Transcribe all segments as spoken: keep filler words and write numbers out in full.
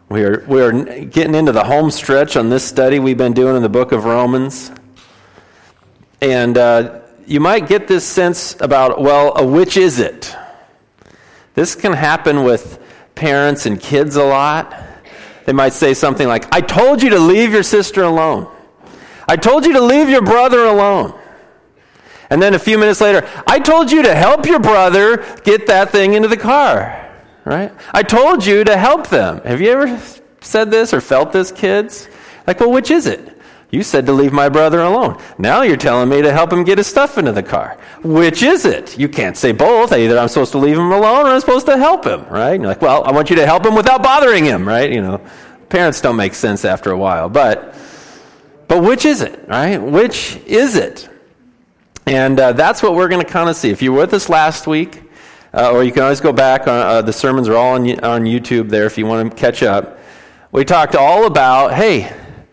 We are we are getting into the home stretch on this study we've been doing in the book of Romans. And uh, you might get this sense about, well, uh, which is it? This can happen with parents and kids a lot. They might say something like, I told you to leave your sister alone. I told you to leave your brother alone. And then a few minutes later, I told you to help your brother get that thing into the car. Right? I told you to help them. Have you ever said this or felt this, kids? Like, well, which is it? You said to leave my brother alone. Now you're telling me to help him get his stuff into the car. Which is it? You can't say both. Either I'm supposed to leave him alone or I'm supposed to help him, right? And you're like, well, I want you to help him without bothering him, right? You know, parents don't make sense after a while. But, but which is it, right? Which is it? And uh, that's what we're going to kind of see. If you were with us last week, Uh, or you can always go back. On, uh, the sermons are all on, on YouTube there if you want to catch up. We talked all about, hey,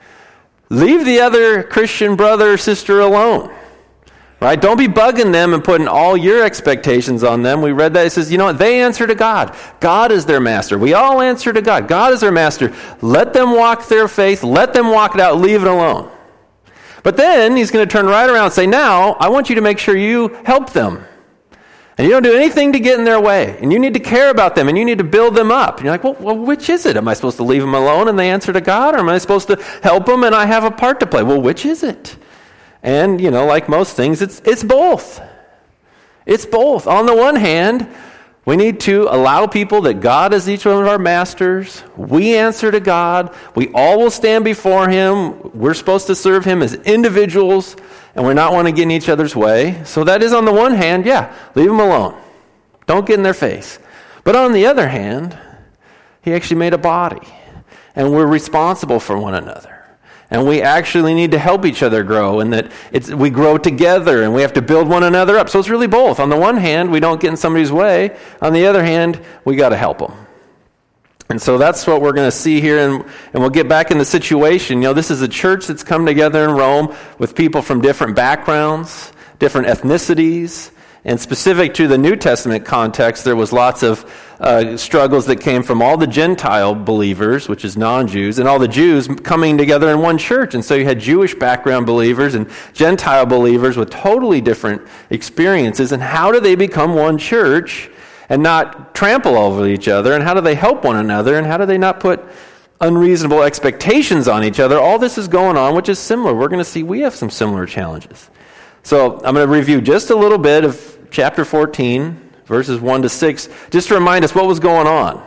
leave the other Christian brother or sister alone. Right? Don't be bugging them and putting all your expectations on them. We read that. It says, you know what? They answer to God. God is their master. We all answer to God. God is their master. Let them walk their faith. Let them walk it out. Leave it alone. But then he's going to turn right around and say, now, I want you to make sure you help them. And you don't do anything to get in their way. And you need to care about them. And you need to build them up. And you're like, well, well, which is it? Am I supposed to leave them alone and they answer to God? Or am I supposed to help them and I have a part to play? Well, which is it? And, you know, like most things, it's it's both. It's both. On the one hand, we need to allow people that God is each one of our masters. We answer to God. We all will stand before Him. We're supposed to serve Him as individuals. And we're not want to get in each other's way. So that is on the one hand, yeah, leave them alone. Don't get in their face. But on the other hand, He actually made a body. And we're responsible for one another. And we actually need to help each other grow. And that it's we grow together and we have to build one another up. So it's really both. On the one hand, we don't get in somebody's way. On the other hand, we got to help them. And so that's what we're going to see here, and, and we'll get back in the situation. You know, this is a church that's come together in Rome with people from different backgrounds, different ethnicities, and specific to the New Testament context, there was lots of uh, struggles that came from all the Gentile believers, which is non-Jews, and all the Jews coming together in one church. And so you had Jewish background believers and Gentile believers with totally different experiences. And how do they become one church and not trample over each other? And how do they help one another? And how do they not put unreasonable expectations on each other? All this is going on, which is similar. We're going to see we have some similar challenges. So I'm going to review just a little bit of chapter fourteen, verses one to six, just to remind us what was going on.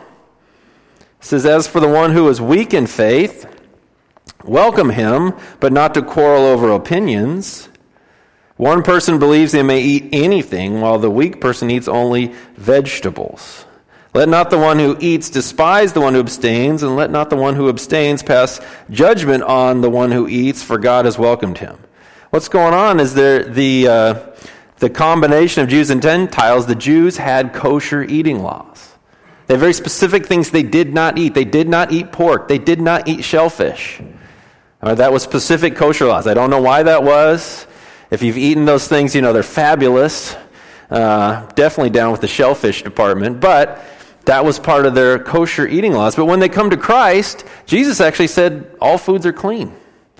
It says, as for the one who is weak in faith, welcome him, but not to quarrel over opinions. One person believes they may eat anything, while the weak person eats only vegetables. Let not the one who eats despise the one who abstains, and let not the one who abstains pass judgment on the one who eats, for God has welcomed him. What's going on is there the uh, the combination of Jews and Gentiles. The Jews had kosher eating laws. They had very specific things they did not eat. They did not eat pork. They did not eat shellfish. All right, that was specific kosher laws. I don't know why that was. If you've eaten those things, you know they're fabulous. Uh, definitely down with the shellfish department. But that was part of their kosher eating laws. But when they come to Christ, Jesus actually said all foods are clean.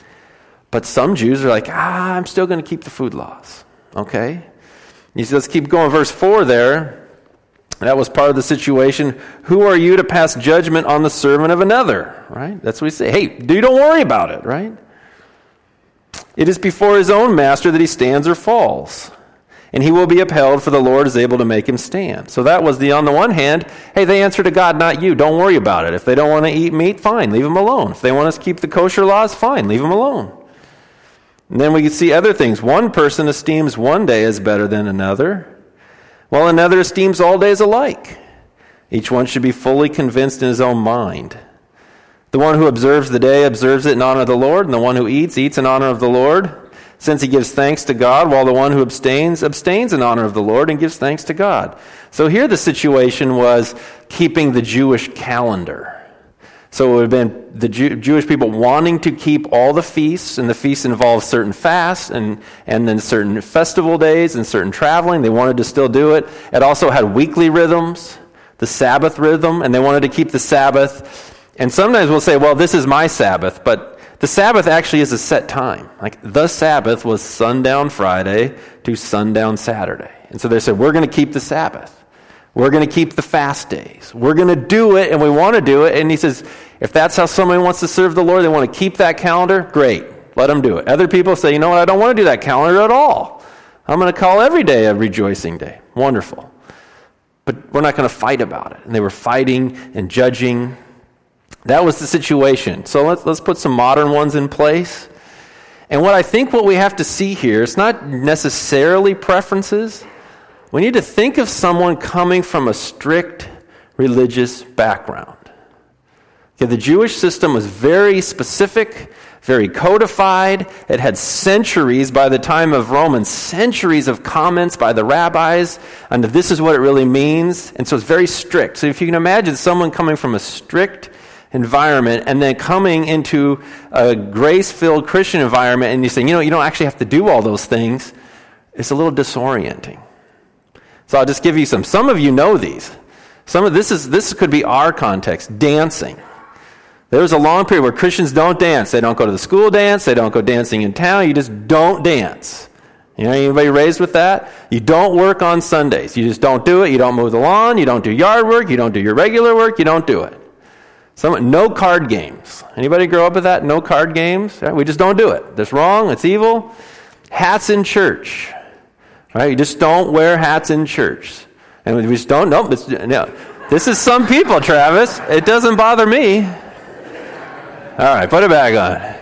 But some Jews are like, ah, I'm still going to keep the food laws. Okay? You see, let's keep going. Verse four there. That was part of the situation. Who are you to pass judgment on the servant of another? Right? That's what we say. Hey, dude, don't worry about it. Right? It is before his own master that he stands or falls. And he will be upheld, for the Lord is able to make him stand. So that was the, on the one hand, hey, they answer to God, not you. Don't worry about it. If they don't want to eat meat, fine, leave them alone. If they want us to keep the kosher laws, fine, leave them alone. And then we can see other things. One person esteems one day as better than another, while another esteems all days alike. Each one should be fully convinced in his own mind. The one who observes the day observes it in honor of the Lord, and the one who eats, eats in honor of the Lord, since he gives thanks to God, while the one who abstains, abstains in honor of the Lord and gives thanks to God. So here the situation was keeping the Jewish calendar. So it would have been the Jew, Jewish people wanting to keep all the feasts, and the feasts involved certain fasts and, and then certain festival days and certain traveling. They wanted to still do it. It also had weekly rhythms, the Sabbath rhythm, and they wanted to keep the Sabbath And sometimes we'll say, well, this is my Sabbath, but the Sabbath actually is a set time. Like the Sabbath was sundown Friday to sundown Saturday. And so they said, we're going to keep the Sabbath. We're going to keep the fast days. We're going to do it, and we want to do it. And he says, if that's how somebody wants to serve the Lord, they want to keep that calendar, great. Let them do it. Other people say, you know what, I don't want to do that calendar at all. I'm going to call every day a rejoicing day. Wonderful. But we're not going to fight about it. And they were fighting and judging. That was the situation. So let's let's put some modern ones in place. And what I think what we have to see here, it's not necessarily preferences. We need to think of someone coming from a strict religious background. Okay, the Jewish system was very specific, very codified. It had centuries by the time of Romans, centuries of comments by the rabbis on this is what it really means. And so it's very strict. So if you can imagine someone coming from a strict environment and then coming into a grace-filled Christian environment and you're saying, you know, you don't actually have to do all those things, it's a little disorienting. So I'll just give you some. Some of you know these. Some of this is this could be our context. Dancing. There was a long period where Christians don't dance. They don't go to the school dance. They don't go dancing in town. You just don't dance. You know, anybody raised with that? You don't work on Sundays. You just don't do it. You don't mow the lawn. You don't do yard work. You don't do your regular work. You don't do it. Some, no card games. Anybody grow up with that? No card games? Right? We just don't do it. That's wrong. It's evil. Hats in church. Right? You just don't wear hats in church. And we just don't, nope. This, no. This is some people, Travis. It doesn't bother me. All right, put it back on.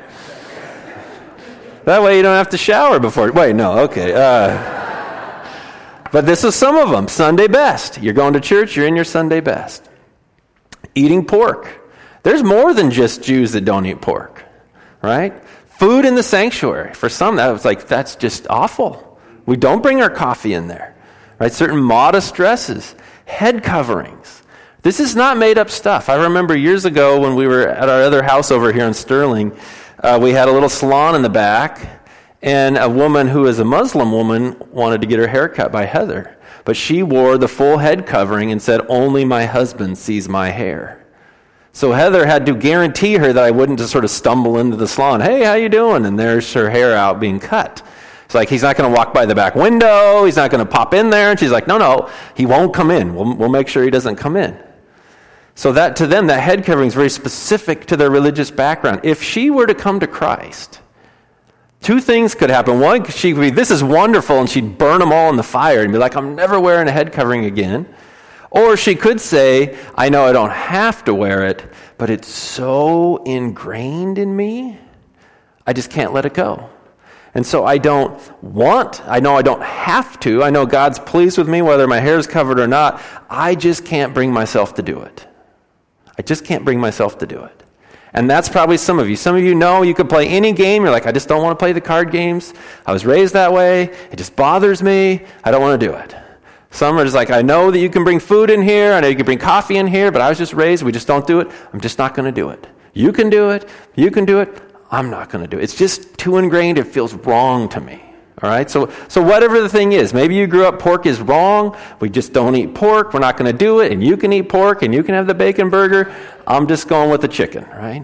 That way you don't have to shower before. Wait, no, okay. Uh, but this is some of them. Sunday best. You're going to church, you're in your Sunday best. Eating pork. There's more than just Jews that don't eat pork, right? Food in the sanctuary. For some, that was like, that's just awful. We don't bring our coffee in there, right? Certain modest dresses, head coverings. This is not made up stuff. I remember years ago when we were at our other house over here in Sterling, uh, we had a little salon in the back, and a woman who is a Muslim woman wanted to get her hair cut by Heather, but she wore the full head covering and said, only my husband sees my hair. So Heather had to guarantee her that I wouldn't just sort of stumble into the salon. Hey, how you doing? And there's her hair out being cut. It's like, he's not going to walk by the back window. He's not going to pop in there. And she's like, no, no, he won't come in. We'll, we'll make sure he doesn't come in. So that to them, that head covering is very specific to their religious background. If she were to come to Christ, two things could happen. One, she could be, this is wonderful, and she'd burn them all in the fire and be like, I'm never wearing a head covering again. Or she could say, I know I don't have to wear it, but it's so ingrained in me, I just can't let it go. And so I don't want, I know I don't have to, I know God's pleased with me whether my hair is covered or not, I just can't bring myself to do it. I just can't bring myself to do it. And that's probably some of you. Some of you know you could play any game, you're like, I just don't want to play the card games. I was raised that way, it just bothers me, I don't want to do it. Some are just like, I know that you can bring food in here, I know you can bring coffee in here, but I was just raised, we just don't do it, I'm just not going to do it. You can do it, you can do it, I'm not going to do it. It's just too ingrained. It feels wrong to me. All right? So so whatever the thing is, maybe you grew up pork is wrong. We just don't eat pork. We're not going to do it. And you can eat pork and you can have the bacon burger. I'm just going with the chicken, right?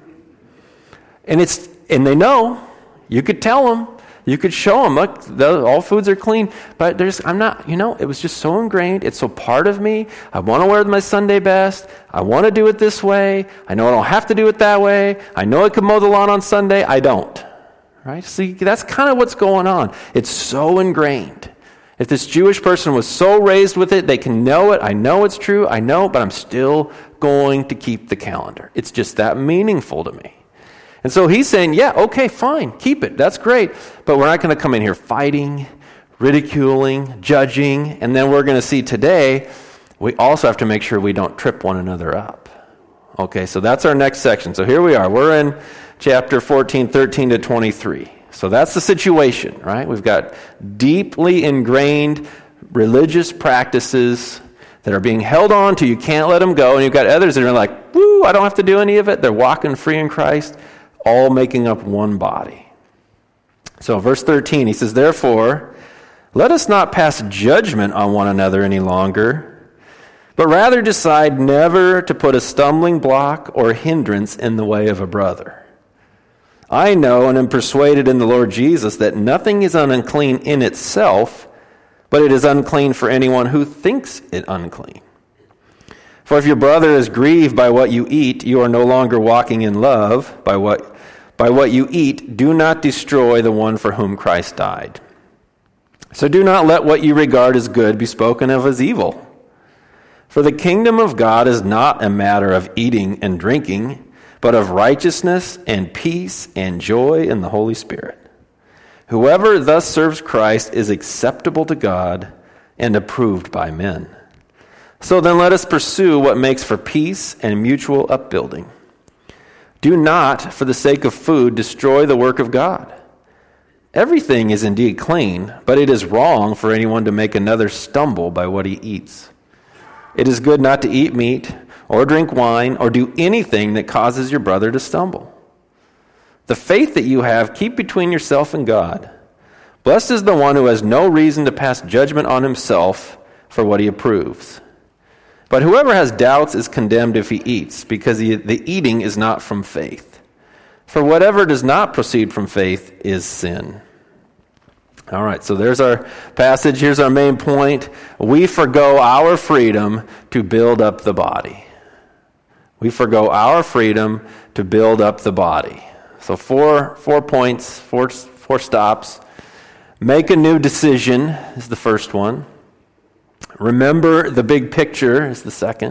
And it's and they know. You could tell them. You could show them, look, the, all foods are clean. But there's, I'm not, you know, it was just so ingrained. It's so part of me. I want to wear my Sunday best. I want to do it this way. I know I don't have to do it that way. I know I could mow the lawn on Sunday. I don't. Right? See, that's kind of what's going on. It's so ingrained. If this Jewish person was so raised with it, they can know it. I know it's true. I know, but I'm still going to keep the calendar. It's just that meaningful to me. And so he's saying, yeah, okay, fine, keep it. That's great. But we're not going to come in here fighting, ridiculing, judging. And then we're going to see today, we also have to make sure we don't trip one another up. Okay, so that's our next section. So here we are. We're in chapter fourteen, thirteen to twenty-three. So that's the situation, right? We've got deeply ingrained religious practices that are being held on to. You can't let them go. And you've got others that are like, woo, I don't have to do any of it. They're walking free in Christ, all making up one body. So verse thirteen, he says, therefore, let us not pass judgment on one another any longer, but rather decide never to put a stumbling block or hindrance in the way of a brother. I know and am persuaded in the Lord Jesus that nothing is unclean in itself, but it is unclean for anyone who thinks it unclean. For if your brother is grieved by what you eat, you are no longer walking in love. By what, by what you eat, do not destroy the one for whom Christ died. So do not let what you regard as good be spoken of as evil. For the kingdom of God is not a matter of eating and drinking, but of righteousness and peace and joy in the Holy Spirit. Whoever thus serves Christ is acceptable to God and approved by men. So then let us pursue what makes for peace and mutual upbuilding. Do not, for the sake of food, destroy the work of God. Everything is indeed clean, but it is wrong for anyone to make another stumble by what he eats. It is good not to eat meat or drink wine or do anything that causes your brother to stumble. The faith that you have, keep between yourself and God. Blessed is the one who has no reason to pass judgment on himself for what he approves. But whoever has doubts is condemned if he eats, because he, the eating is not from faith. For whatever does not proceed from faith is sin. All right, so there's our passage. Here's our main point. We forgo our freedom to build up the body. We forgo our freedom to build up the body. So four four points, four four stops. Make a new decision is the first one. Remember the big picture is the second.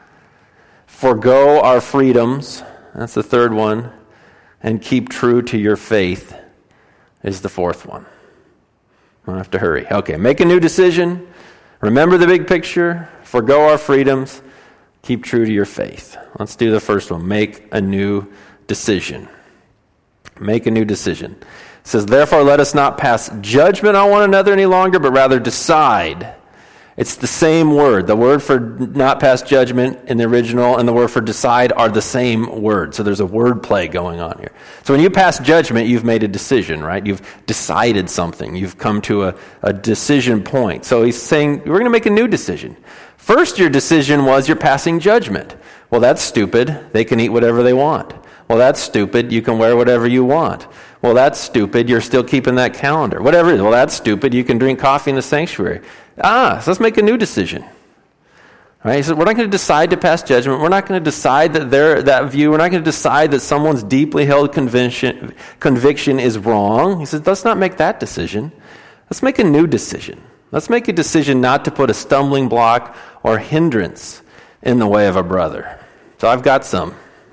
Forgo our freedoms, that's the third one. And keep true to your faith is the fourth one. I don't have to hurry. Okay, make a new decision. Remember the big picture. Forgo our freedoms. Keep true to your faith. Let's do the first one. Make a new decision. Make a new decision. It says, therefore, let us not pass judgment on one another any longer, but rather decide. It's the same word. The word for not pass judgment in the original and the word for decide are the same word. So there's a word play going on here. So when you pass judgment, you've made a decision, right? You've decided something. You've come to a, a decision point. So he's saying, we're going to make a new decision. First, your decision was you're passing judgment. Well, that's stupid. They can eat whatever they want. Well, that's stupid. You can wear whatever you want. Well, that's stupid. You're still keeping that calendar. Whatever it is. Well, that's stupid. You can drink coffee in the sanctuary. Ah, so let's make a new decision. All right? He said, we're not going to decide to pass judgment. We're not going to decide that their that view. We're not going to decide that someone's deeply held conviction conviction is wrong. He says, let's not make that decision. Let's make a new decision. Let's make a decision not to put a stumbling block or hindrance in the way of a brother. So I've got some.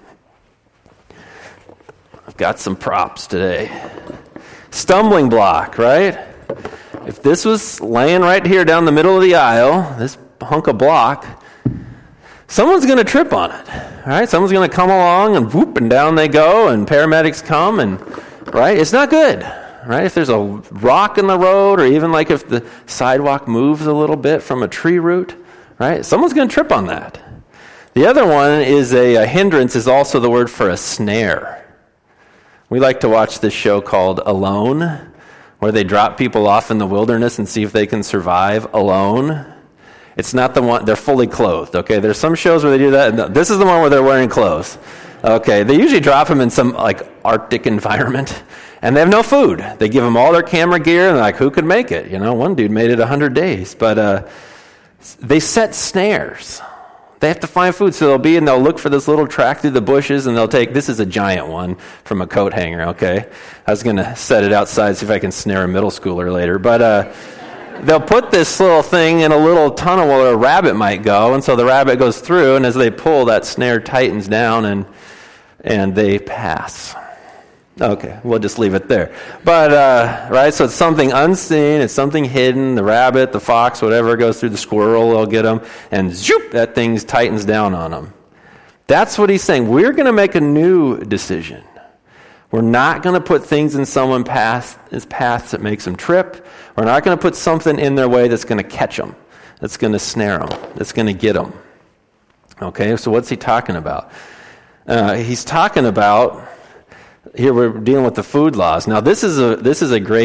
I've got some props today. Stumbling block, right? If this was laying right here down the middle of the aisle, this hunk of block, someone's going to trip on it, right? Someone's going to come along and whoop, and down they go, and paramedics come, and right? It's not good, right? If there's a rock in the road, or even like if the sidewalk moves a little bit from a tree root, right? Someone's going to trip on that. The other one is a, a hindrance is also the word for a snare. We like to watch this show called Alone, where they drop people off in the wilderness and see if they can survive alone. It's not the one, they're fully clothed, okay? There's some shows where they do that. And this is the one where they're wearing clothes. Okay, they usually drop them in some like Arctic environment, and they have no food. They give them all their camera gear, and they're like, who could make it? You know, one dude made it one hundred days. But uh, they set snares. They have to find food, so they'll be and they'll look for this little track through the bushes, and they'll take, this is a giant one from a coat hanger, okay? I was going to set it outside, see if I can snare a middle schooler later. But uh, they'll put this little thing in a little tunnel where a rabbit might go, and so the rabbit goes through, and as they pull, that snare tightens down, and and they pass. Okay, we'll just leave it there. But, uh, right, so it's something unseen, it's something hidden, the rabbit, the fox, whatever goes through, the squirrel, they'll get them, and zoop, that thing tightens down on them. That's what he's saying. We're going to make a new decision. We're not going to put things in someone's path, his paths that makes them trip. We're not going to put something in their way that's going to catch them, that's going to snare them, that's going to get them. Okay, so what's he talking about? Uh, he's talking about... Here we're dealing with the food laws. Now this is a this is a great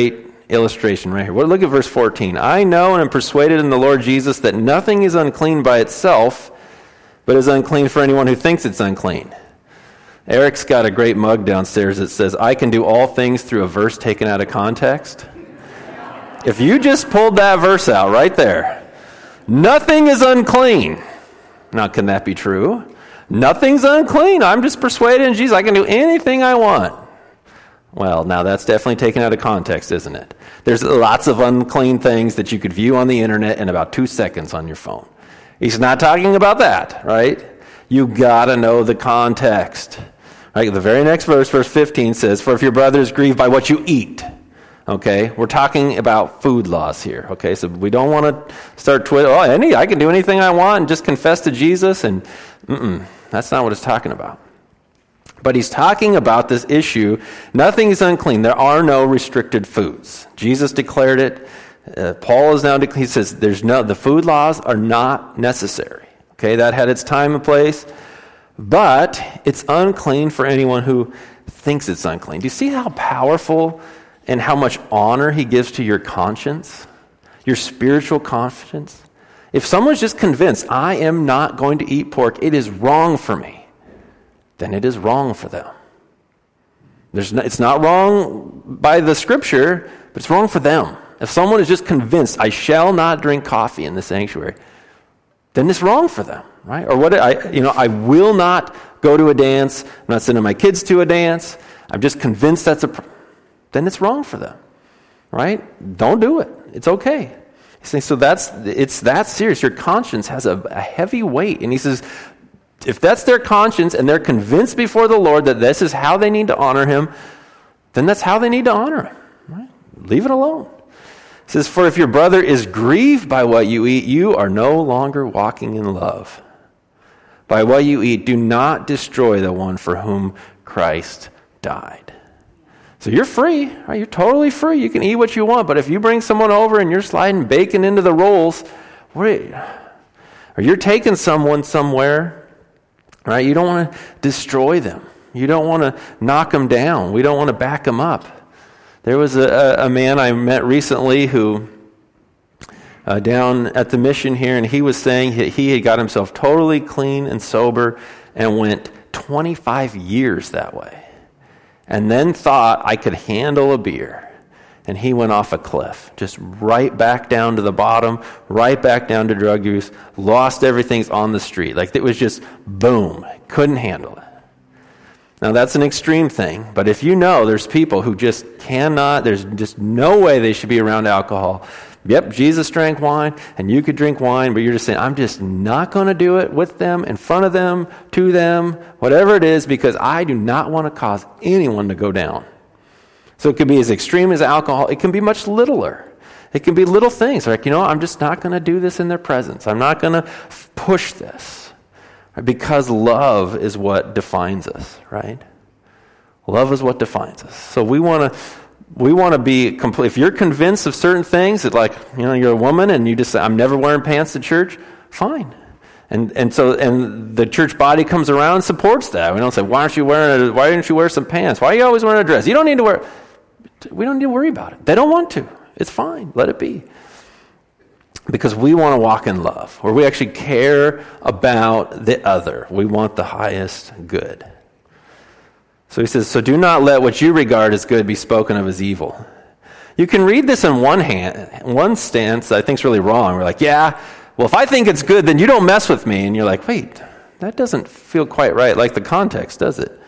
illustration right here. Well, look at verse fourteen. I know and am persuaded in the Lord Jesus that nothing is unclean by itself, but is unclean for anyone who thinks it's unclean. Eric's got a great mug downstairs that says, I can do all things through a verse taken out of context. If you just pulled that verse out right there, nothing is unclean. Now, can that be true? Nothing's unclean. I'm just persuaded in Jesus. I can do anything I want. Well, now that's definitely taken out of context, isn't it? There's lots of unclean things that you could view on the internet in about two seconds on your phone. He's not talking about that, right? You gotta know the context. Right? The very next verse, verse fifteen says, for if your brother is grieved by what you eat. Okay? We're talking about food laws here. Okay? So we don't want to start Twitter, oh, any, I can do anything I want and just confess to Jesus. And mm-mm, that's not what it's talking about. But he's talking about this issue. Nothing is unclean. There are no restricted foods. Jesus declared it. Uh, Paul is now, de- he says, there's no, the food laws are not necessary. Okay? That had its time and place. But it's unclean for anyone who thinks it's unclean. Do you see how powerful and how much honor he gives to your conscience, your spiritual conscience? If someone's just convinced, I am not going to eat pork, it is wrong for me, then it is wrong for them. There's no, it's not wrong by the scripture, but it's wrong for them. If someone is just convinced, I shall not drink coffee in the sanctuary, then it's wrong for them. Right? Or what I you know, I will not go to a dance. I'm not sending my kids to a dance. I'm just convinced that's a pr- then it's wrong for them. Right? Don't do it. It's okay. He's saying, so that's it's that serious. Your conscience has a, a heavy weight. And he says, if that's their conscience and they're convinced before the Lord that this is how they need to honor him, then that's how they need to honor him. Right? Leave it alone. It says, for if your brother is grieved by what you eat, you are no longer walking in love. By what you eat, do not destroy the one for whom Christ died. So you're free, right? You're totally free. You can eat what you want, but if you bring someone over and you're sliding bacon into the rolls, or you're taking someone somewhere, right? You don't want to destroy them. You don't want to knock them down. We don't want to back them up. There was a, a man I met recently who Uh, down at the mission here, and he was saying he, he had got himself totally clean and sober and went twenty-five years that way, and then thought I could handle a beer, and he went off a cliff, just right back down to the bottom, right back down to drug use, lost everything on the street. Like it was just boom, couldn't handle it. Now that's an extreme thing, but if you know there's people who just cannot, there's just no way they should be around alcohol. Yep, Jesus drank wine, and you could drink wine, but you're just saying, I'm just not going to do it with them, in front of them, to them, whatever it is, because I do not want to cause anyone to go down. So it could be as extreme as alcohol. It can be much littler. It can be little things like, you know, I'm just not going to do this in their presence. I'm not going to f- push this. Right? Because love is what defines us, right? Love is what defines us. So we want to... We want to be complete. If you're convinced of certain things, that like, you know, you're a woman and you just say, I'm never wearing pants to church, fine. And and so and the church body comes around and supports that. We don't say, why aren't you wearing a, why didn't you wear some pants? Why are you always wearing a dress? You don't need to wear. We don't need to worry about it. They don't want to. It's fine. Let it be. Because we want to walk in love, where we actually care about the other. We want the highest good. So he says, so do not let what you regard as good be spoken of as evil. You can read this in one hand, one stance I think is really wrong. We're like, yeah, well, if I think it's good, then you don't mess with me. And you're like, wait, that doesn't feel quite right, like the context, does it?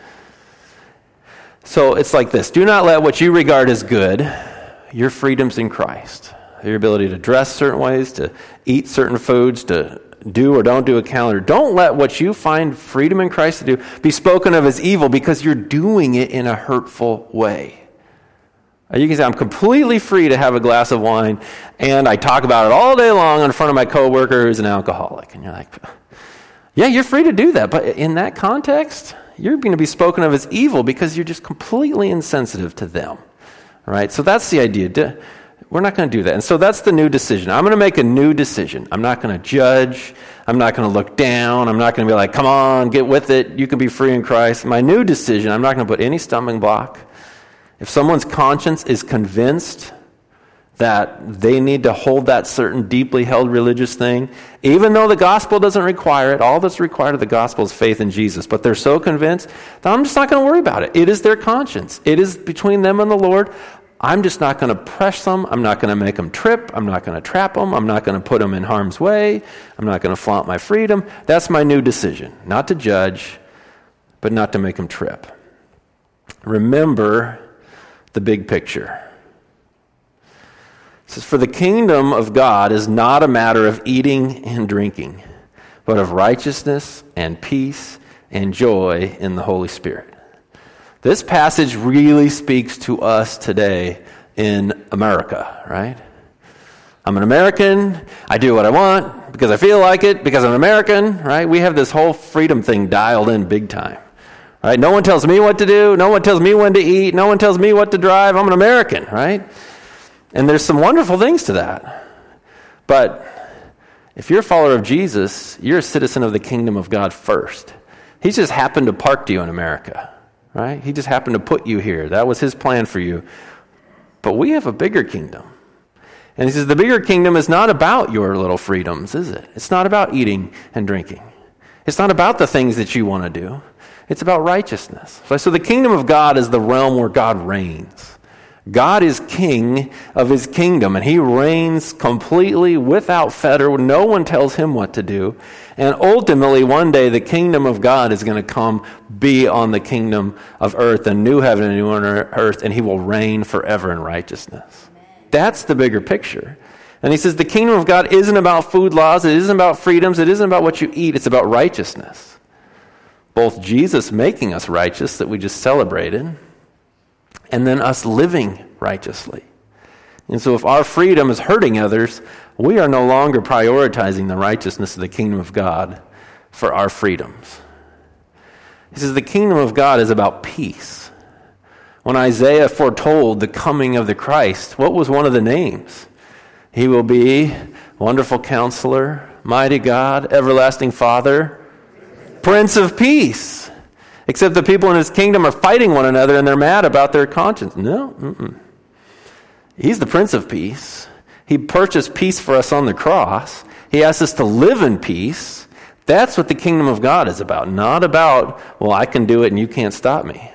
So it's like this. Do not let what you regard as good, your freedoms in Christ, your ability to dress certain ways, to eat certain foods, to do or don't do a calendar. Don't let what you find freedom in Christ to do be spoken of as evil because you're doing it in a hurtful way. You can say, I'm completely free to have a glass of wine, and I talk about it all day long in front of my coworker who's an alcoholic. And you're like, yeah, you're free to do that, but in that context, you're going to be spoken of as evil because you're just completely insensitive to them. Right? So that's the idea. We're not going to do that. And so that's the new decision. I'm going to make a new decision. I'm not going to judge. I'm not going to look down. I'm not going to be like, come on, get with it. You can be free in Christ. My new decision, I'm not going to put any stumbling block. If someone's conscience is convinced that they need to hold that certain deeply held religious thing, even though the gospel doesn't require it. All that's required of the gospel is faith in Jesus. But they're so convinced that I'm just not going to worry about it. It is their conscience. It is between them and the Lord. I'm just not going to press them. I'm not going to make them trip. I'm not going to trap them. I'm not going to put them in harm's way. I'm not going to flaunt my freedom. That's my new decision. Not to judge, but not to make them trip. Remember the big picture. It says, for the kingdom of God is not a matter of eating and drinking, but of righteousness and peace and joy in the Holy Spirit. This passage really speaks to us today in America, right? I'm an American. I do what I want because I feel like it, because I'm an American, right? We have this whole freedom thing dialed in big time, right? No one tells me what to do. No one tells me when to eat. No one tells me what to drive. I'm an American, right? And there's some wonderful things to that. But if you're a follower of Jesus, you're a citizen of the kingdom of God first. He just happened to park you in America, right? He just happened to put you here. That was his plan for you. But we have a bigger kingdom. And he says the bigger kingdom is not about your little freedoms, is it? It's not about eating and drinking. It's not about the things that you want to do. It's about righteousness. So the kingdom of God is the realm where God reigns. God is king of his kingdom, and he reigns completely without fetter. No one tells him what to do. And ultimately, one day, the kingdom of God is going to come be on the kingdom of earth, a new heaven and a new earth, and he will reign forever in righteousness. That's the bigger picture. And he says the kingdom of God isn't about food laws. It isn't about freedoms. It isn't about what you eat. It's about righteousness. Both Jesus making us righteous that we just celebrated, and then us living righteously. And so if our freedom is hurting others, we are no longer prioritizing the righteousness of the kingdom of God for our freedoms. He says the kingdom of God is about peace. When Isaiah foretold the coming of the Christ, what was one of the names? He will be Wonderful Counselor, Mighty God, Everlasting Father, Prince of Peace. Except the people in his kingdom are fighting one another and they're mad about their conscience. No. Mm-mm. He's the Prince of Peace. He purchased peace for us on the cross. He asks us to live in peace. That's what the kingdom of God is about. Not about, well, I can do it and you can't stop me.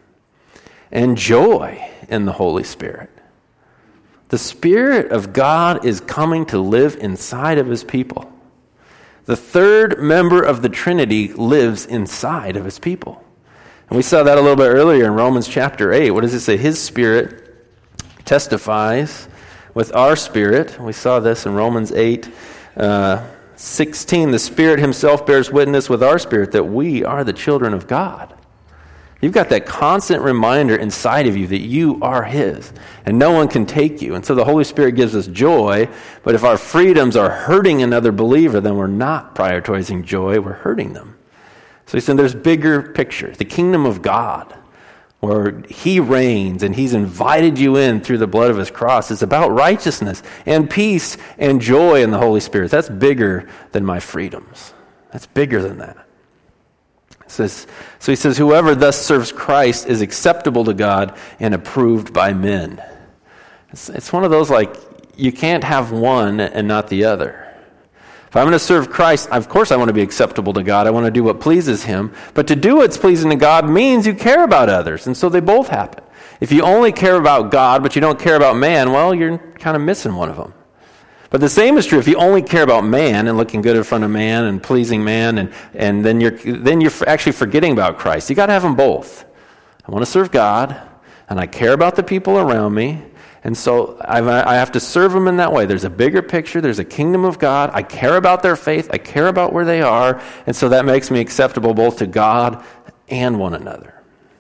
And joy in the Holy Spirit. The Spirit of God is coming to live inside of his people. The third member of the Trinity lives inside of his people. And we saw that a little bit earlier in Romans chapter eight. What does it say? His Spirit testifies with our spirit. We saw this in Romans eight uh, sixteen. The Spirit himself bears witness with our spirit that we are the children of God. You've got that constant reminder inside of you that you are his, and no one can take you. And so the Holy Spirit gives us joy, but if our freedoms are hurting another believer, then we're not prioritizing joy, we're hurting them. So he's saying there's bigger picture, the kingdom of God, where he reigns and he's invited you in through the blood of his cross. It's about righteousness and peace and joy in the Holy Spirit. That's bigger than my freedoms. That's bigger than that. Says, so he says, whoever thus serves Christ is acceptable to God and approved by men. It's, it's one of those like, you can't have one and not the other. If I'm going to serve Christ, of course I want to be acceptable to God. I want to do what pleases him. But to do what's pleasing to God means you care about others. And so they both happen. If you only care about God, but you don't care about man, well, you're kind of missing one of them. But the same is true if you only care about man and looking good in front of man and pleasing man, and, and then you're then you're actually forgetting about Christ. You got to have them both. I want to serve God, and I care about the people around me, and so I, I have to serve them in that way. There's a bigger picture. There's a kingdom of God. I care about their faith. I care about where they are, and so that makes me acceptable both to God and one another.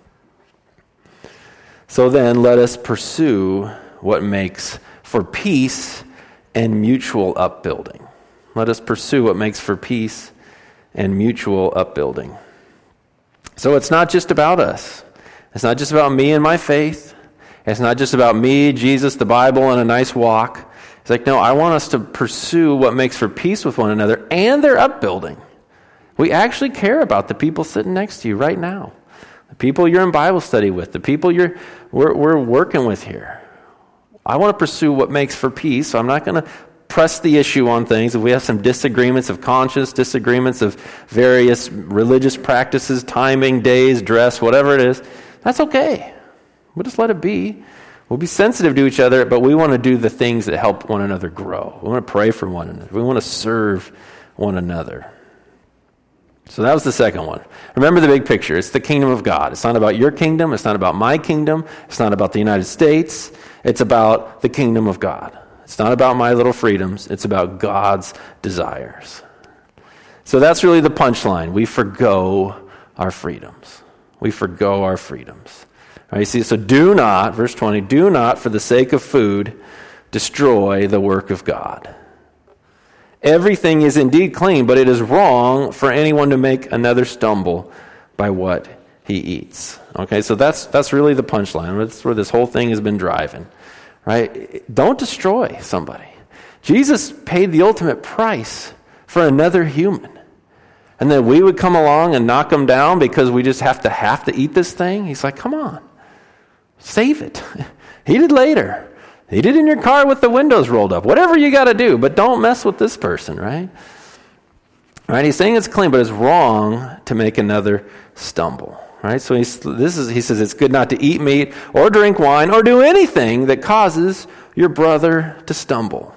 So then let us pursue what makes for peace and mutual upbuilding. Let us pursue what makes for peace and mutual upbuilding. So it's not just about us. It's not just about me and my faith. It's not just about me, Jesus, the Bible, and a nice walk. It's like, no, I want us to pursue what makes for peace with one another and their upbuilding. We actually care about the people sitting next to you right now. The people you're in Bible study with, the people you're we're, we're working with here. I want to pursue what makes for peace, so I'm not going to press the issue on things. If we have some disagreements of conscience, disagreements of various religious practices, timing, days, dress, whatever it is, that's okay. We'll just let it be. We'll be sensitive to each other, but we want to do the things that help one another grow. We want to pray for one another. We want to serve one another. So that was the second one. Remember the big picture. It's the kingdom of God. It's not about your kingdom. It's not about my kingdom. It's not about the United States. It's about the kingdom of God. It's not about my little freedoms. It's about God's desires. So that's really the punchline. We forgo our freedoms. We forgo our freedoms. All right, you see, so do not, verse twenty, do not for the sake of food destroy the work of God. Everything is indeed clean, but it is wrong for anyone to make another stumble by what he eats. Okay, so that's that's really the punchline. That's where this whole thing has been driving. Right? Don't destroy somebody. Jesus paid the ultimate price for another human. And then we would come along and knock him down because we just have to have to eat this thing? He's like, come on. Save it. Eat it later. Eat it in your car with the windows rolled up. Whatever you got to do, but don't mess with this person, right? Right? He's saying it's clean, but it's wrong to make another stumble. Right? So he's, this is, he says it's good not to eat meat or drink wine or do anything that causes your brother to stumble.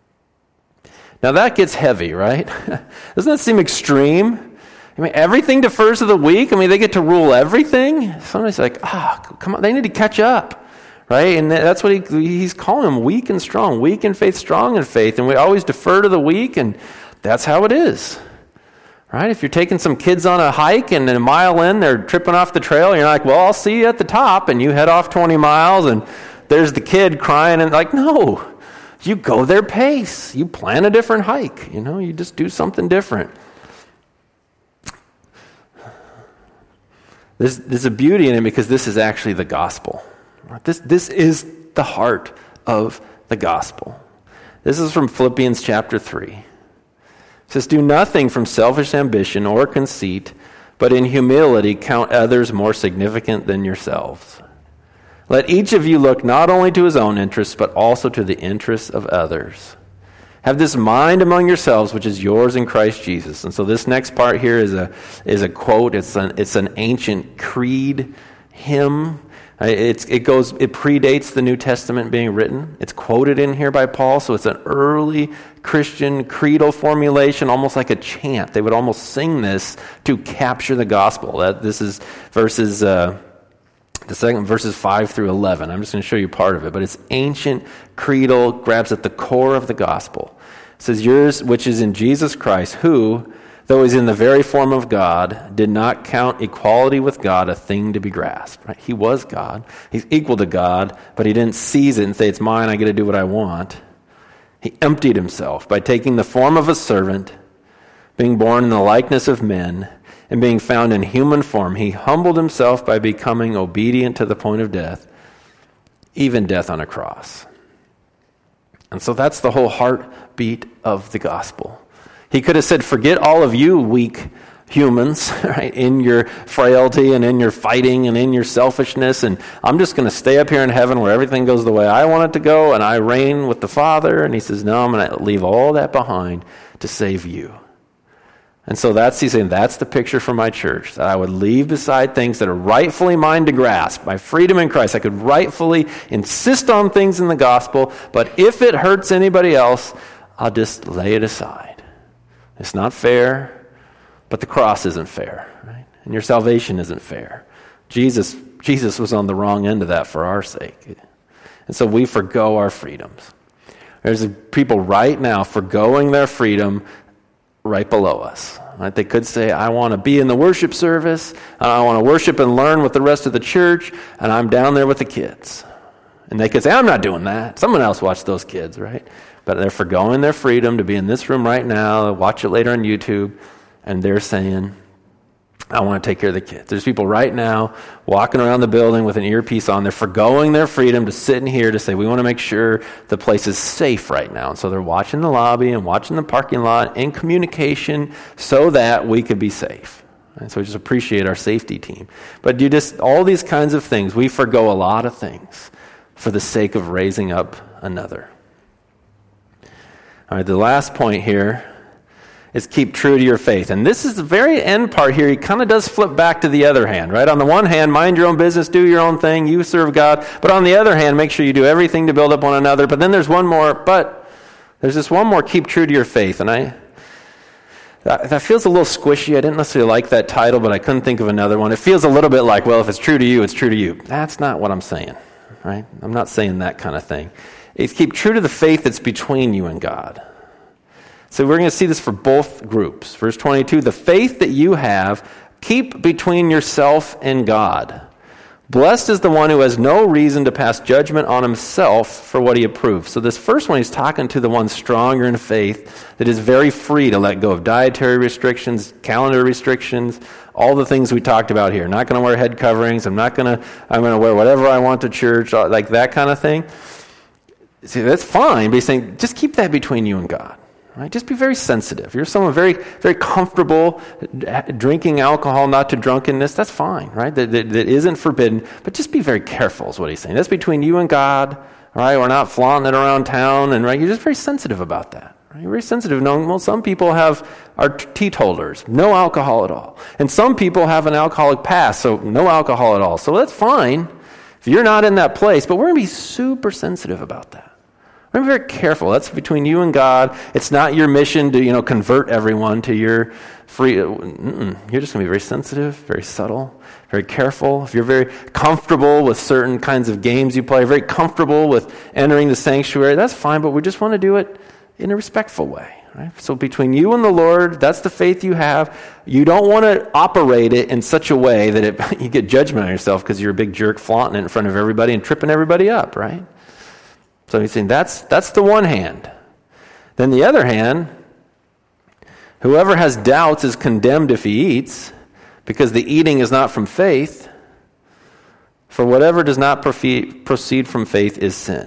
Now that gets heavy, right? Doesn't that seem extreme? I mean, everything defers to the weak. I mean, they get to rule everything. Somebody's like, ah, oh, come on, they need to catch up, right? And that's what he, he's calling them, weak and strong, weak in faith, strong in faith. And we always defer to the weak, and that's how it is. Right? If you're taking some kids on a hike and then a mile in, they're tripping off the trail, and you're like, well, I'll see you at the top, and you head off twenty miles, and there's the kid crying, and like, no, you go their pace. You plan a different hike. You know, you just do something different. There's, there's a beauty in it because this is actually the gospel. This, this is the heart of the gospel. This is from Philippians chapter three. It says, do nothing from selfish ambition or conceit, but in humility count others more significant than yourselves. Let each of you look not only to his own interests, but also to the interests of others. Have this mind among yourselves, which is yours in Christ Jesus. And so this next part here is a is a quote. It's an it's an ancient creed hymn. It's, it goes. It predates the New Testament being written. It's quoted in here by Paul, so it's an early Christian creedal formulation, almost like a chant. They would almost sing this to capture the gospel. That this is verses uh, the second verses five through eleven. I'm just going to show you part of it, but it's ancient creedal, grabs at the core of the gospel. It says, "Yours, which is in Jesus Christ, who, though he's in the very form of God, did not count equality with God a thing to be grasped." Right? He was God. He's equal to God, but he didn't seize it and say, it's mine, I get to do what I want. He emptied himself by taking the form of a servant, being born in the likeness of men, and being found in human form. He humbled himself by becoming obedient to the point of death, even death on a cross. And so that's the whole heartbeat of the gospel. He could have said, forget all of you weak humans, right, in your frailty and in your fighting and in your selfishness, and I'm just going to stay up here in heaven where everything goes the way I want it to go, and I reign with the Father. And he says, no, I'm going to leave all that behind to save you. And so that's, he's saying, that's the picture for my church, that I would leave beside things that are rightfully mine to grasp, my freedom in Christ. I could rightfully insist on things in the gospel, but if it hurts anybody else, I'll just lay it aside. It's not fair, but the cross isn't fair, right? And your salvation isn't fair. Jesus, Jesus was on the wrong end of that for our sake. And so we forgo our freedoms. There's people right now forgoing their freedom right below us. Right? They could say, I want to be in the worship service, and I want to worship and learn with the rest of the church, and I'm down there with the kids. And they could say, I'm not doing that. Someone else watch those kids, right? But they're forgoing their freedom to be in this room right now, watch it later on YouTube, and they're saying, I want to take care of the kids. There's people right now walking around the building with an earpiece on. They're forgoing their freedom to sit in here to say, we want to make sure the place is safe right now. And so they're watching the lobby and watching the parking lot in communication so that we could be safe. And so we just appreciate our safety team. But you just, all these kinds of things, we forgo a lot of things for the sake of raising up another. All right, the last point here is keep true to your faith. And this is the very end part here. He kind of does flip back to the other hand, right? On the one hand, mind your own business, do your own thing, you serve God. But on the other hand, make sure you do everything to build up one another. But then there's one more, but there's this one more, keep true to your faith. And I, that, that feels a little squishy. I didn't necessarily like that title, but I couldn't think of another one. It feels a little bit like, well, if it's true to you, it's true to you. That's not what I'm saying, right? I'm not saying that kind of thing. It's keep true to the faith that's between you and God. So we're going to see this for both groups. Verse twenty-two, the faith that you have, keep between yourself and God. Blessed is the one who has no reason to pass judgment on himself for what he approves. So this first one, he's talking to the one stronger in faith that is very free to let go of dietary restrictions, calendar restrictions, all the things we talked about here. Not going to wear head coverings. I'm not going to, I'm going to wear whatever I want to church, like that kind of thing. See, that's fine, but he's saying, just keep that between you and God. Right? Just be very sensitive. If you're someone very, very comfortable drinking alcohol, not to drunkenness, that's fine, right? That, that, that isn't forbidden, but just be very careful is what he's saying. That's between you and God, all right? We're not flaunting it around town, and right, you're just very sensitive about that. Right? You're very sensitive knowing, well, some people have are teetotalers, no alcohol at all. And some people have an alcoholic past, so no alcohol at all. So that's fine if you're not in that place, but we're going to be super sensitive about that. Be very careful. That's between you and God. It's not your mission to, you know, convert everyone to your free. Mm-mm. You're just going to be very sensitive, very subtle, very careful. If you're very comfortable with certain kinds of games you play, very comfortable with entering the sanctuary, that's fine, but we just want to do it in a respectful way. Right? So between you and the Lord, that's the faith you have. You don't want to operate it in such a way that it, you get judgment on yourself because you're a big jerk flaunting it in front of everybody and tripping everybody up, right? So he's saying that's that's the one hand. Then the other hand, whoever has doubts is condemned if he eats, because the eating is not from faith. For whatever does not proceed from faith is sin.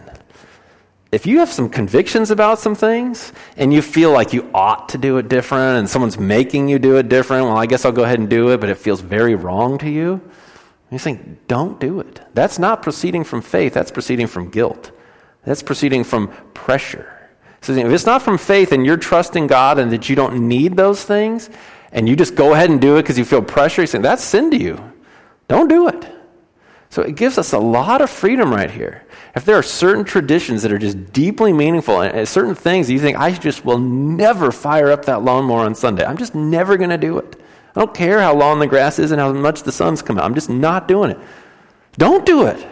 If you have some convictions about some things, and you feel like you ought to do it different, and someone's making you do it different, well, I guess I'll go ahead and do it, but it feels very wrong to you, he's saying, don't do it. That's not proceeding from faith, that's proceeding from guilt. That's proceeding from pressure. So if it's not from faith and you're trusting God and that you don't need those things, and you just go ahead and do it because you feel pressure, he's saying, that's sin to you. Don't do it. So it gives us a lot of freedom right here. If there are certain traditions that are just deeply meaningful, and certain things that you think, I just will never fire up that lawnmower on Sunday. I'm just never going to do it. I don't care how long the grass is and how much the sun's come out. I'm just not doing it. Don't do it.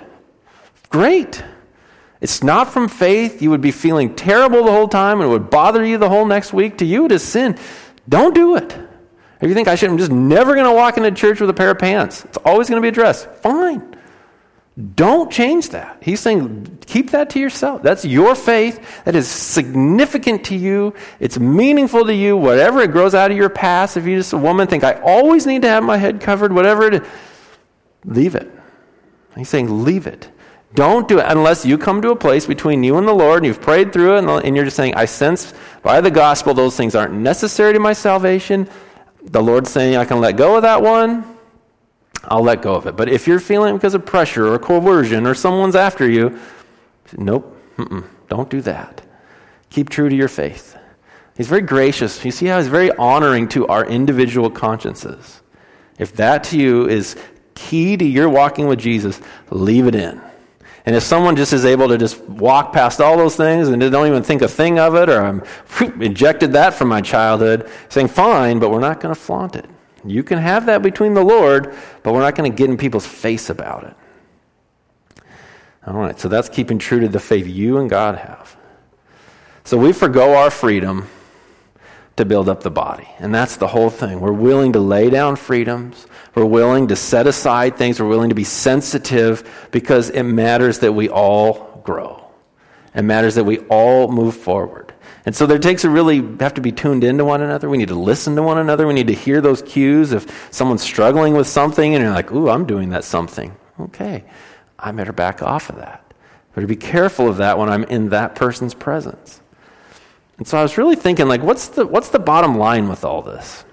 Great. It's not from faith. You would be feeling terrible the whole time and it would bother you the whole next week. To you, it is sin. Don't do it. If you think I should, I'm just never going to walk into church with a pair of pants. It's always going to be a dress. Fine. Don't change that. He's saying, keep that to yourself. That's your faith. That is significant to you. It's meaningful to you. Whatever it grows out of your past. If you're just a woman, think, I always need to have my head covered, whatever it is, leave it. He's saying, leave it. Don't do it unless you come to a place between you and the Lord and you've prayed through it and you're just saying, I sense by the gospel those things aren't necessary to my salvation. The Lord's saying I can let go of that one. I'll let go of it. But if you're feeling it because of pressure or coercion or someone's after you, nope, mm-mm, don't do that. Keep true to your faith. He's very gracious. You see how he's very honoring to our individual consciences. If that to you is key to your walking with Jesus, leave it in. And if someone just is able to just walk past all those things and they don't even think a thing of it, or I'm whew, ejected that from my childhood, saying, fine, but we're not going to flaunt it. You can have that between the Lord, but we're not going to get in people's face about it. All right, so that's keeping true to the faith you and God have. So we forgo our freedom to build up the body. And that's the whole thing. We're willing to lay down freedoms. We're willing to set aside things. We're willing to be sensitive because it matters that we all grow. It matters that we all move forward. And so there takes a really, have to be tuned into one another. We need to listen to one another. We need to hear those cues. If someone's struggling with something and you're like, ooh, I'm doing that something. Okay, I better back off of that. Better be careful of that when I'm in that person's presence. And so I was really thinking, like, what's the what's the bottom line with all this?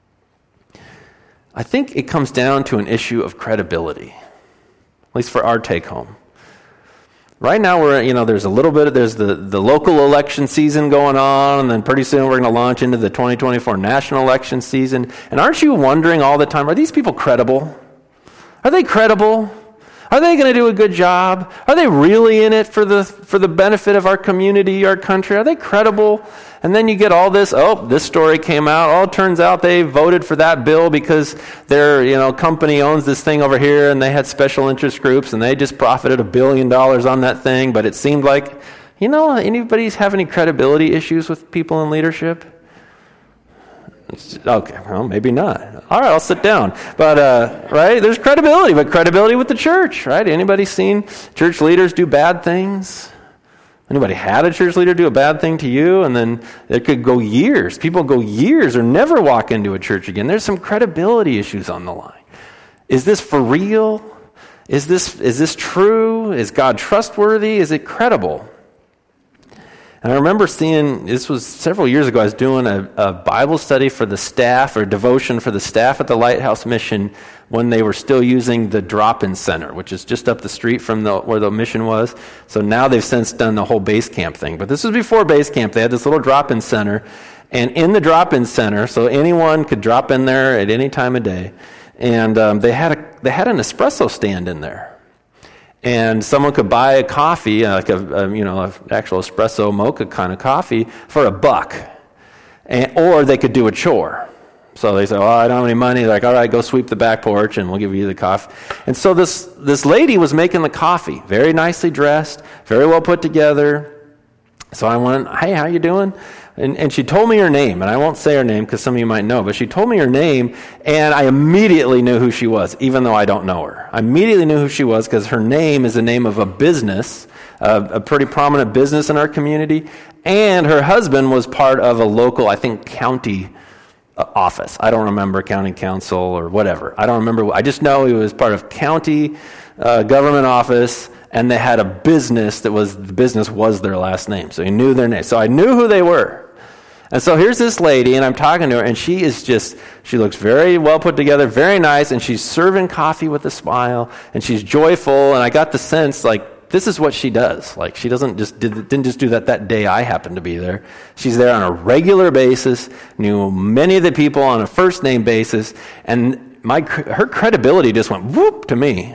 I think it comes down to an issue of credibility, at least for our take home. Right now, we're you know there's a little bit of, there's the, the local election season going on, and then pretty soon we're going to launch into the twenty twenty-four national election season. And aren't you wondering all the time, are these people credible? Are they credible? Are they going to do a good job? Are they really in it for the for the benefit of our community, our country? Are they credible? And then you get all this, oh, this story came out. Oh, it turns out they voted for that bill because their, you know, company owns this thing over here and they had special interest groups and they just profited a billion dollars on that thing. But it seemed like, you know, anybody have any credibility issues with people in leadership? Okay, well, maybe not. All right, I'll sit down. But, uh, right, there's credibility, but credibility with the church, right? Anybody seen church leaders do bad things? Anybody had a church leader do a bad thing to you? And then it could go years. People go years or never walk into a church again. There's some credibility issues on the line. Is this for real? Is this, is this true? Is God trustworthy? Is it credible? And I remember seeing, this was several years ago, I was doing a, a Bible study for the staff, or devotion for the staff at the Lighthouse Mission when they were still using the drop-in center, which is just up the street from the, where the mission was. So now they've since done the whole base camp thing. But this was before base camp. They had this little drop-in center. And in the drop-in center, so anyone could drop in there at any time of day, and um, they had a, they had an espresso stand in there. And someone could buy a coffee, like a, a you know, an actual espresso mocha kind of coffee for a buck, and, or they could do a chore. So they say, "Oh, I don't have any money." They're like, "All right, go sweep the back porch, and we'll give you the coffee." And so this this lady was making the coffee, very nicely dressed, very well put together. So I went, "Hey, how you doing?" And, and she told me her name, and I won't say her name because some of you might know, but she told me her name, and I immediately knew who she was, even though I don't know her. I immediately knew who she was because her name is the name of a business, uh, a pretty prominent business in our community, and her husband was part of a local, I think, county uh, office. I don't remember, county council or whatever. I don't remember. I just know he was part of county uh, government office, and they had a business that was, the business was their last name, so he knew their name. So I knew who they were. And so here's this lady, and I'm talking to her, and she is just, she looks very well put together, very nice, and she's serving coffee with a smile, and she's joyful, and I got the sense, like, this is what she does. Like, she doesn't just, did, didn't just do that that day I happened to be there. She's there on a regular basis, knew many of the people on a first-name basis, and my her credibility just went whoop to me,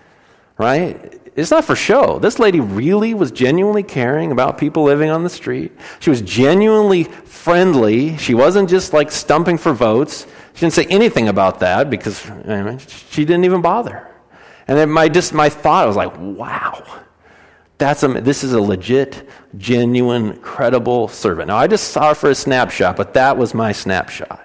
right? It's not for show. This lady really was genuinely caring about people living on the street. She was genuinely friendly. She wasn't just like stumping for votes. She didn't say anything about that because I mean, she didn't even bother. And then my just my thought, I was like, wow, that's a, this is a legit, genuine, credible servant. Now I just saw her for a snapshot, but that was my snapshot.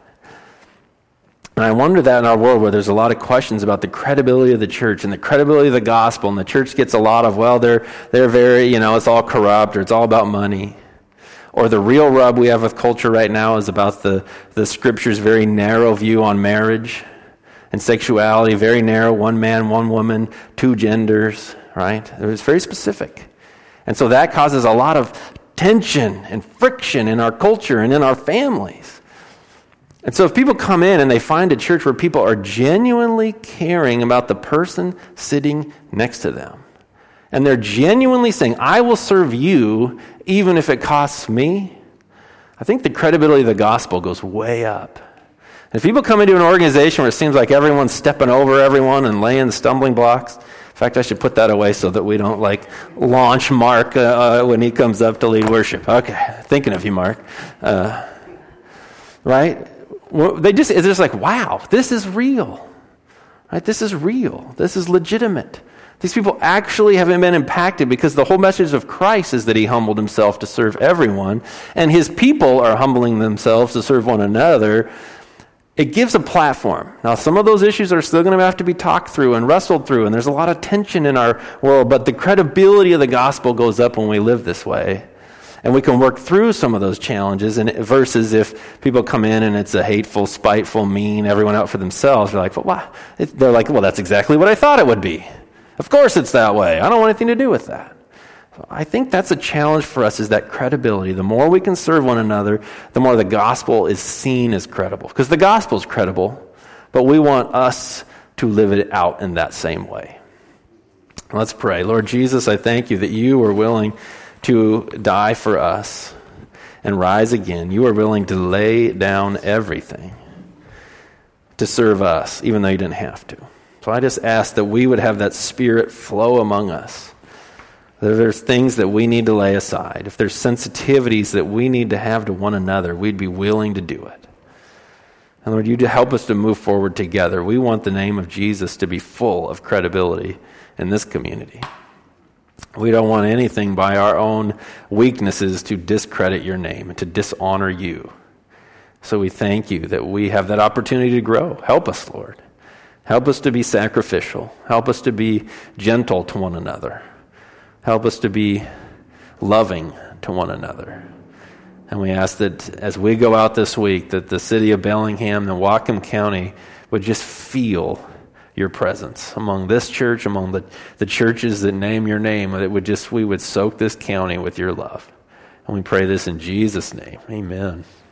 And I wonder that in our world where there's a lot of questions about the credibility of the church and the credibility of the gospel, and the church gets a lot of, well, they're they're very, you know, it's all corrupt, or it's all about money. Or the real rub we have with culture right now is about the, the scripture's very narrow view on marriage and sexuality, very narrow, one man, one woman, two genders, right? It's very specific. And so that causes a lot of tension and friction in our culture and in our families. And so if people come in and they find a church where people are genuinely caring about the person sitting next to them, and they're genuinely saying, I will serve you even if it costs me, I think the credibility of the gospel goes way up. And if people come into an organization where it seems like everyone's stepping over everyone and laying stumbling blocks, in fact, I should put that away so that we don't like launch Mark uh, uh, when he comes up to lead worship. Okay, thinking of you, Mark. Uh, right? Well, they just, it's just like, wow, this is real. Right? This is real. This is legitimate. These people actually haven't been impacted because the whole message of Christ is that he humbled himself to serve everyone, and his people are humbling themselves to serve one another. It gives a platform. Now, some of those issues are still going to have to be talked through and wrestled through, and there's a lot of tension in our world, but the credibility of the gospel goes up when we live this way. And we can work through some of those challenges, and versus if people come in and it's a hateful, spiteful, mean, everyone out for themselves, they're like, well, wow. They're like, well, that's exactly what I thought it would be. Of course it's that way. I don't want anything to do with that. So I think that's a challenge for us, is that credibility. The more we can serve one another, the more the gospel is seen as credible. Because the gospel is credible, but we want us to live it out in that same way. Let's pray. Lord Jesus, I thank you that you are willing to die for us and rise again. You are willing to lay down everything to serve us, even though you didn't have to. So I just ask that we would have that Spirit flow among us. That if there's things that we need to lay aside, if there's sensitivities that we need to have to one another, we'd be willing to do it. And Lord, you to help us to move forward together. We want the name of Jesus to be full of credibility in this community. We don't want anything by our own weaknesses to discredit your name and to dishonor you. So we thank you that we have that opportunity to grow. Help us, Lord. Help us to be sacrificial. Help us to be gentle to one another. Help us to be loving to one another. And we ask that as we go out this week, that the city of Bellingham and Whatcom County would just feel your presence among this church, among the, the churches that name your name, that would just we would soak this county with your love. And we pray this in Jesus' name. Amen.